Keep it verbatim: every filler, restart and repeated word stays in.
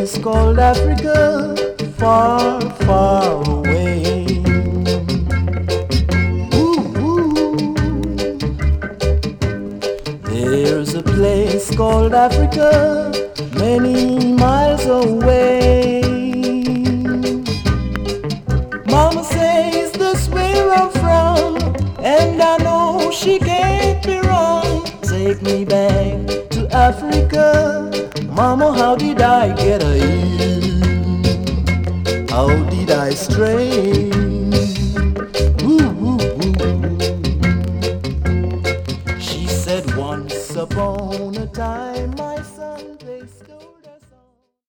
place called Africa, far, far away. Ooh, ooh. There's a place called Africa, many miles away. Mama says this where I'm from, and I know she can't be wrong. Take me back to Africa, Mama, how did I get here? How did I stray? Ooh, ooh, ooh. She said once upon a time, my son, they stole